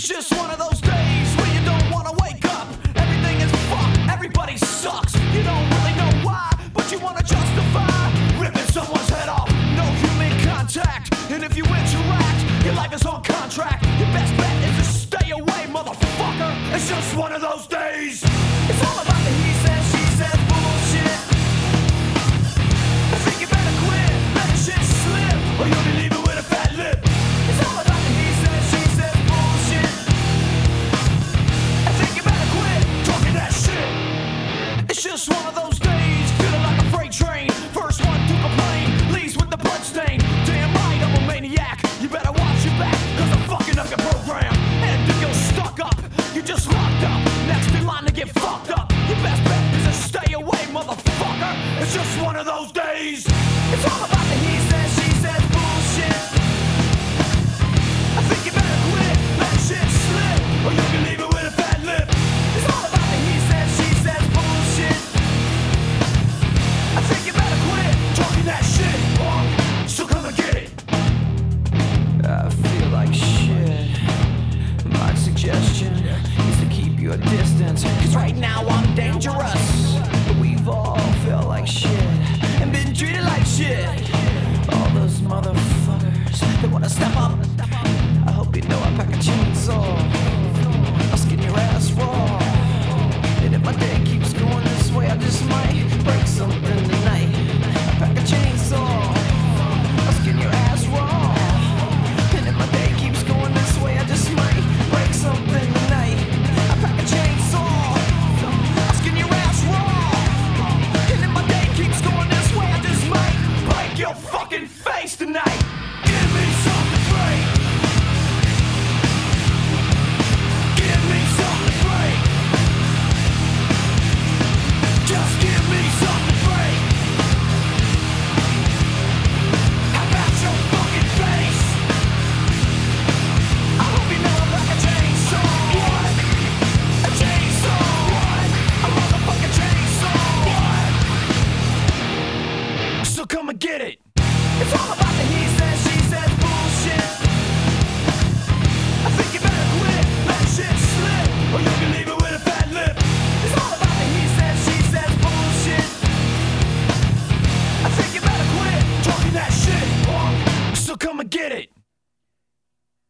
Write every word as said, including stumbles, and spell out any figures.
It's just one of those days where you don't wanna wake up. Everything is fucked, everybody sucks. You don't really know why, but you wanna justify ripping someone's head off. No human contact, and if you interact, your life is on contract. Your best bet is to stay away, motherfucker. It's just one of those days. It's all about